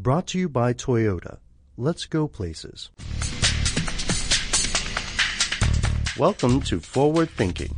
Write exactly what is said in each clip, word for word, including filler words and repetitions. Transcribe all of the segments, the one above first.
Brought to you by Toyota. Let's go places. Welcome to Forward Thinking.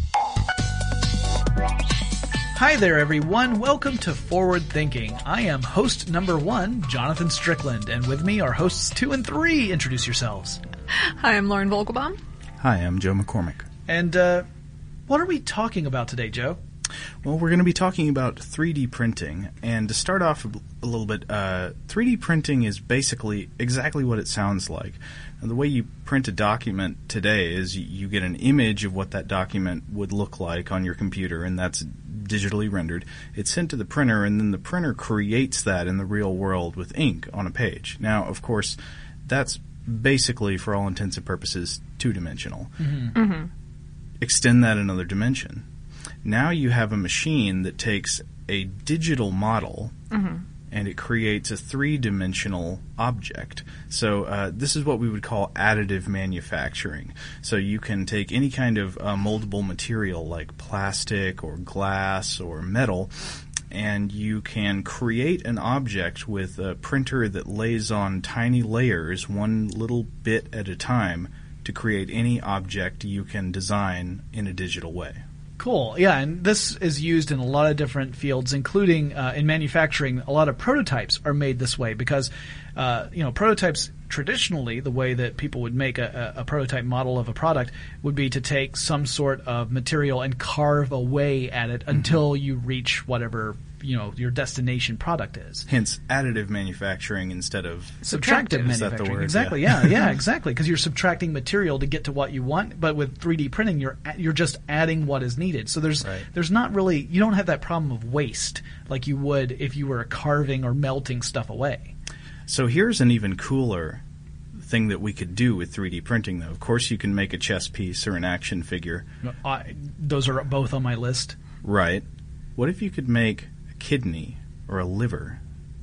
Hi there, everyone. Welcome to Forward Thinking. I am host number one, Jonathan Strickland, and with me are hosts two and three. Introduce yourselves. Hi, I'm Lauren Vogelbaum. Hi, I'm Joe McCormick. And uh, what are we talking about today, Joe? Well, we're going to be talking about three D printing. And to start off a little bit, uh, three D printing is basically exactly what it sounds like. And the way you print a document today is you get an image of what that document would look like on your computer, and that's digitally rendered. It's sent to the printer, and then the printer creates that in the real world with ink on a page. Now, of course, that's basically, for all intents and purposes, two-dimensional. Mm-hmm. Mm-hmm. Extend that another dimension. Now you have a machine that takes a digital model mm-hmm. and it creates a three-dimensional object. So uh, this is what we would call additive manufacturing. So you can take any kind of uh, moldable material like plastic or glass or metal, and you can create an object with a printer that lays on tiny layers, one little bit at a time, to create any object you can design in a digital way. Cool. Yeah, and this is used in a lot of different fields, including uh, in manufacturing. A lot of prototypes are made this way because, uh, you know, prototypes traditionally, the way that people would make a, a, a prototype model of a product would be to take some sort of material and carve away at it mm-hmm. until you reach whatever, you know, your destination product is. Hence, additive manufacturing instead of subtractive manufacturing. Is that the word? Exactly. Yeah. yeah. Yeah. Exactly. Because you're subtracting material to get to what you want, but with three D printing, you're you're just adding what is needed. So there's right. there's not really you don't have that problem of waste like you would if you were carving or melting stuff away. So here's an even cooler thing that we could do with three D printing, though. Of course, you can make a chess piece or an action figure. I, those are both on my list. Right. What if you could make kidney or a liver?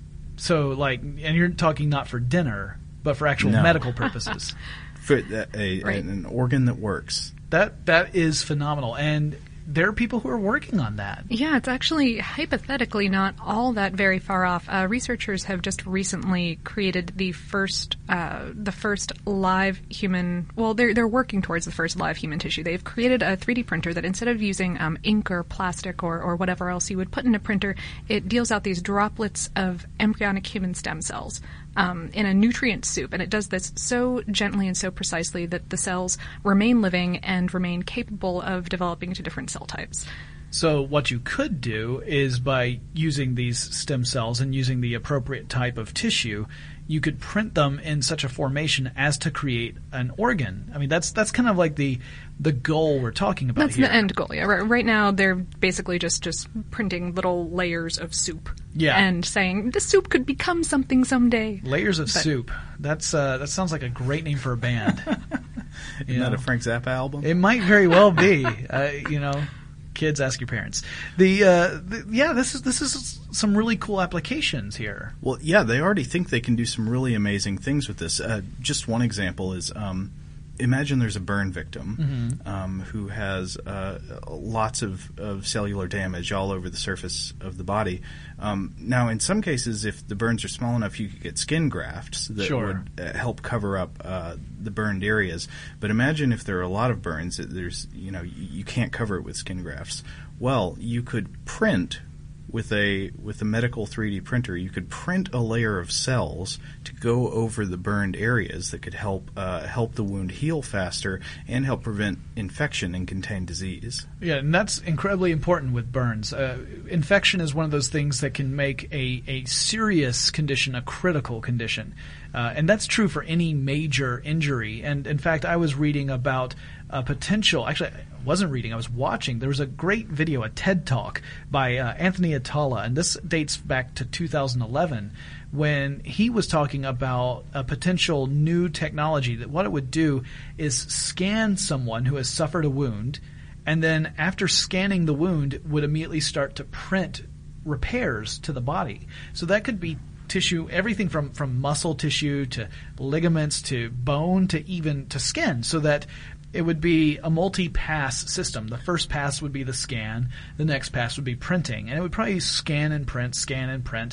So, like, and you're talking not for dinner, but for actual no. medical purposes. For a, a, right. an organ that works. That that is phenomenal, and there are people who are working on that. Yeah, it's actually hypothetically not all that very far off. Uh, researchers have just recently created the first, uh, the first live human. Well, they're they're working towards the first live human tissue. They've created a three D printer that instead of using um, ink or plastic or or whatever else you would put in a printer, it deals out these droplets of embryonic human stem cells. Um, in a nutrient soup, and it does this so gently and so precisely that the cells remain living and remain capable of developing into different cell types. So what you could do is by using these stem cells and using the appropriate type of tissue, you could print them in such a formation as to create an organ. I mean, that's that's kind of like the the goal we're talking about that's here. That's the end goal, yeah. Right, right now, they're basically just, just printing little layers of soup. Yeah. And saying, this soup could become something someday. Layers of but, soup. That's uh, that sounds like a great name for a band. Isn't that a Frank Zappa album? It might very well be. uh, you know, kids, ask your parents. The, uh, the yeah, this is this is some really cool applications here. Well, yeah, they already think they can do some really amazing things with this. Uh, just one example is, um, imagine there's a burn victim mm-hmm. um, who has uh, lots of, of cellular damage all over the surface of the body. Um, now, in some cases, if the burns are small enough, you could get skin grafts that sure. would uh, help cover up uh, the burned areas. But imagine if there are a lot of burns, that there's you know you, you can't cover it with skin grafts. Well, you could print with a with a medical three D printer. You could print a layer of cells to go over the burned areas that could help uh, help the wound heal faster and help prevent infection and contain disease. Yeah, and that's incredibly important with burns. Uh, infection is one of those things that can make a, a serious condition a critical condition. Uh, and that's true for any major injury. And in fact, I was reading about a potential, actually I wasn't reading, I was watching. There was a great video, a TED Talk by uh, Anthony Atala, and this dates back to two thousand eleven when he was talking about a potential new technology that what it would do is scan someone who has suffered a wound, and then after scanning the wound would immediately start to print repairs to the body. So that could be tissue, everything from, from muscle tissue to ligaments to bone to even to skin, so that it would be a multi-pass system. The first pass would be the scan. The next pass would be printing. And it would probably scan and print, scan and print.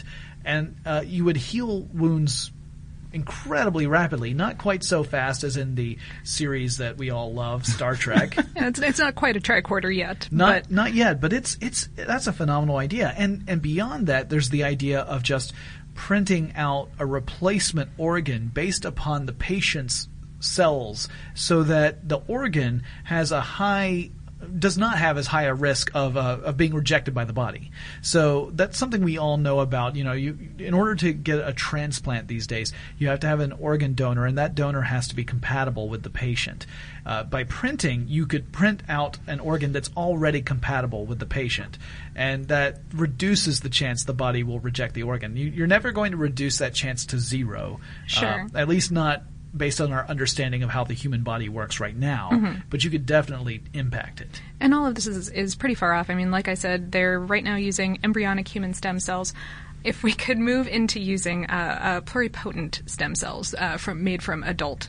and uh, you would heal wounds incredibly rapidly, not quite so fast as in the series that we all love, Star Trek. Yeah, it's, it's not quite a tricorder yet. Not but. not yet, but it's it's that's a phenomenal idea. And and beyond that, there's the idea of just printing out a replacement organ based upon the patient's cells, so that the organ has a high does not have as high a risk of uh, of being rejected by the body. So that's something we all know about. You know, you in order to get a transplant these days, you have to have an organ donor, and that donor has to be compatible with the patient. Uh, by printing, you could print out an organ that's already compatible with the patient, and that reduces the chance the body will reject the organ. You, you're never going to reduce that chance to zero. Sure. Uh, at least not based on our understanding of how the human body works right now, mm-hmm. but you could definitely impact it. And all of this is, is pretty far off. I mean, like I said, they're right now using embryonic human stem cells. If we could move into using uh, uh, pluripotent stem cells uh, from made from adult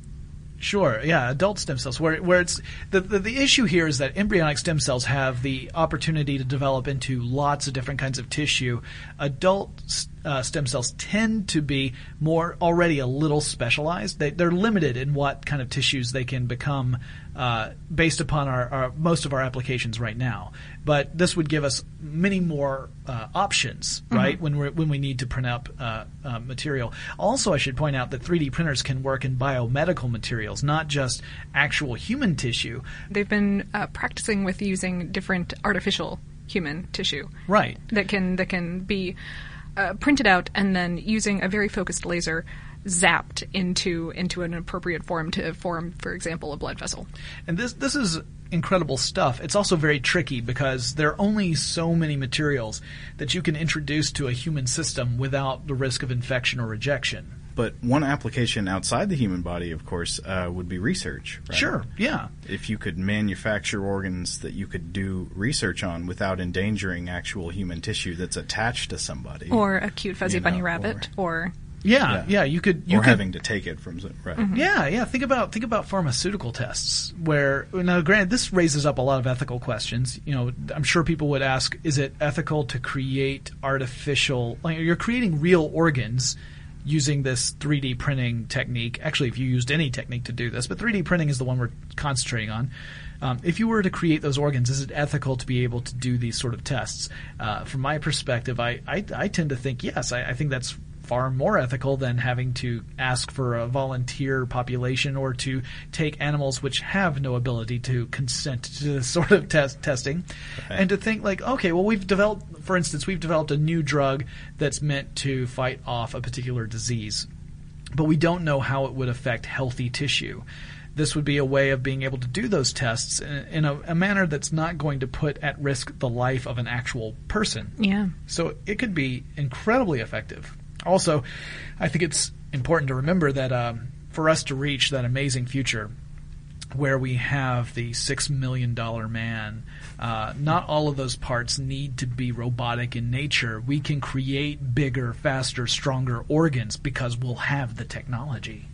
Sure, yeah, adult stem cells. Where where it's the, the the issue here is that embryonic stem cells have the opportunity to develop into lots of different kinds of tissue. Adult uh, stem cells tend to be more already a little specialized. They, they're limited in what kind of tissues they can become uh, based upon our, our most of our applications right now. But this would give us many more uh, options, right? Mm-hmm. When we when we need to print up uh, uh, material. Also, I should point out that three D printers can work in biomedical materials, not just actual human tissue. They've been uh, practicing with using different artificial human tissue, right? That can that can be uh, printed out and then using a very focused laser zapped into into an appropriate form to form, for example, a blood vessel. And this this is incredible stuff. It's also very tricky because there are only so many materials that you can introduce to a human system without the risk of infection or rejection. But one application outside the human body, of course, uh, would be research. Right? Sure, yeah. If you could manufacture organs that you could do research on without endangering actual human tissue that's attached to somebody. Or a cute fuzzy you know, bunny rabbit, or... or Yeah, yeah, yeah, you could, you or could, having to take it from right. Mm-hmm. Yeah, yeah. Think about think about pharmaceutical tests. Where now, granted, this raises up a lot of ethical questions. You know, I'm sure people would ask: is it ethical to create artificial? Like, you're creating real organs using this three D printing technique. Actually, if you used any technique to do this, but three D printing is the one we're concentrating on. Um, if you were to create those organs, is it ethical to be able to do these sort of tests? Uh, from my perspective, I, I, I tend to think yes. I, I think that's far more ethical than having to ask for a volunteer population or to take animals which have no ability to consent to this sort of test testing. Okay. And to think like, okay, well, we've developed, for instance, we've developed a new drug that's meant to fight off a particular disease, but we don't know how it would affect healthy tissue. This would be a way of being able to do those tests in, in a, a manner that's not going to put at risk the life of an actual person. Yeah. So it could be incredibly effective. Also, I think it's important to remember that um, for us to reach that amazing future where we have the six million dollar man, uh, not all of those parts need to be robotic in nature. We can create bigger, faster, stronger organs because we'll have the technology.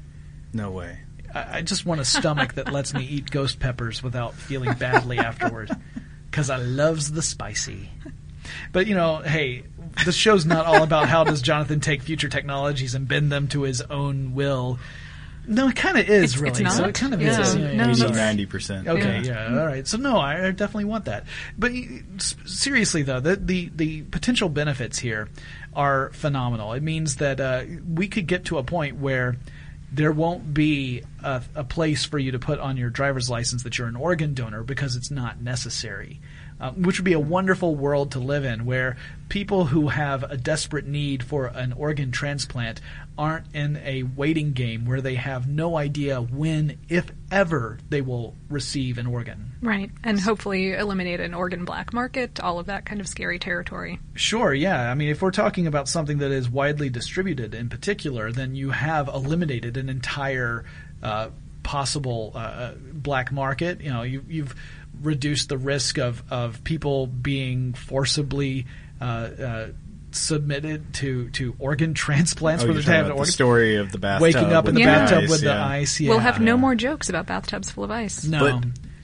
No way. I, I just want a stomach that lets me eat ghost peppers without feeling badly afterward because I loves the spicy. But, you know, hey, this show's not all about how does Jonathan take future technologies and bend them to his own will. No, it kind of is, it's, really. It's not. So it kind of yeah. is. Yeah, no, yeah, no, ninety percent. Okay, yeah. yeah, all right. So, no, I definitely want that. But seriously, though, the, the, the potential benefits here are phenomenal. It means that uh, we could get to a point where there won't be a, a place for you to put on your driver's license that you're an organ donor because it's not necessary. Uh, which would be a wonderful world to live in, where people who have a desperate need for an organ transplant aren't in a waiting game where they have no idea when, if ever, they will receive an organ. Right, and hopefully eliminate an organ black market, all of that kind of scary territory. Sure, yeah. I mean, if we're talking about something that is widely distributed in particular, then you have eliminated an entire uh, possible uh, black market. You know, you, you've reduce the risk of, of people being forcibly uh, uh, submitted to, to organ transplants. Oh, for you're the, talking have about organ, the story of the bathtub. waking up in the Yeah. bathtub ice, with yeah. the ice. Yeah. We'll have no yeah. more jokes about bathtubs full of ice. No. But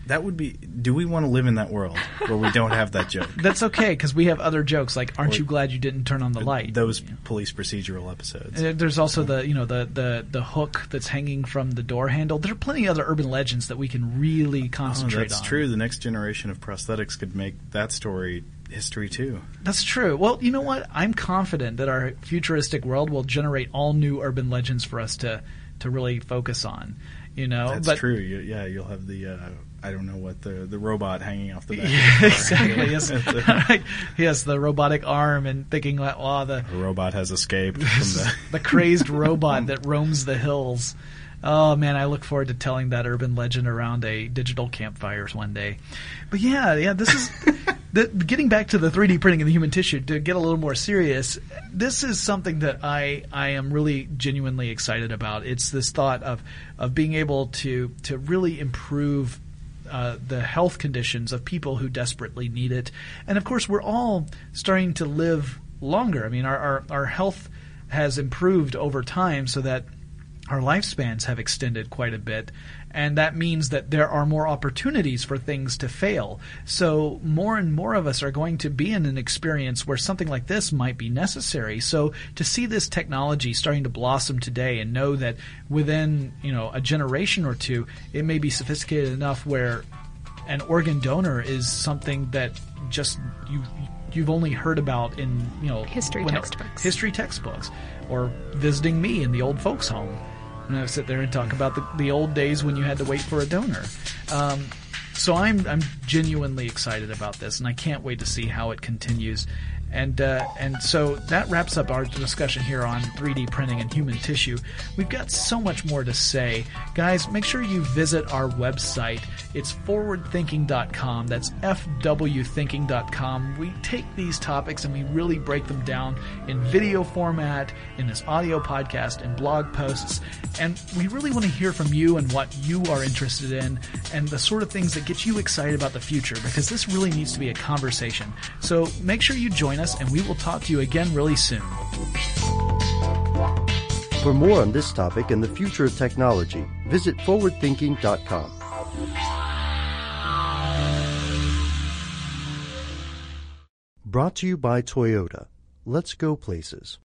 That would be. Do we want to live in that world where we don't have that joke? That's okay, because we have other jokes like, "Aren't Or- you glad you didn't turn on the light?" Those police procedural episodes. Uh, There's also the you know the, the, the hook that's hanging from the door handle. There are plenty of other urban legends that we can really Oh, concentrate that's on. true. The next generation of prosthetics could make that story history too. That's true. Well, you know what? I'm confident that our futuristic world will generate all new urban legends for us to to really focus on. You know, That's but true. You, yeah, you'll have the uh, I don't know what the the robot hanging off the back. Yeah, of the car. exactly. Yes. the Yes, the robotic arm, and thinking like, oh, the robot has escaped from the. the crazed robot that roams the hills. Oh man, I look forward to telling that urban legend around a digital campfires one day. But yeah, yeah, this is the, getting back to the three D printing of the human tissue to get a little more serious. This is something that I I am really genuinely excited about. It's this thought of of being able to to really improve Uh, the health conditions of people who desperately need it. And of course, we're all starting to live longer. I mean, our, our, our health has improved over time so that our lifespans have extended quite a bit. And that means that there are more opportunities for things to fail. So more and more of us are going to be in an experience where something like this might be necessary. So to see this technology starting to blossom today and know that within, you know, a generation or two, it may be sophisticated enough where an organ donor is something that just you you've only heard about in, you know, History when- textbooks. history textbooks, or visiting me in the old folks home. And I sit there and talk about the, the old days when you had to wait for a donor. Um, so I'm I'm genuinely excited about this, and I can't wait to see how it continues. And uh, and so that wraps up our discussion here on three D printing and human tissue. We've got so much more to say. Guys, make sure you visit our website. It's forward thinking dot com. That's F W thinking dot com. We take these topics and we really break them down in video format, in this audio podcast, and blog posts. And we really want to hear from you and what you are interested in and the sort of things that get you excited about the future, because this really needs to be a conversation. So make sure you join us, and we will talk to you again really soon. For more on this topic and the future of technology, visit forward thinking dot com. Brought to you by Toyota. Let's go places.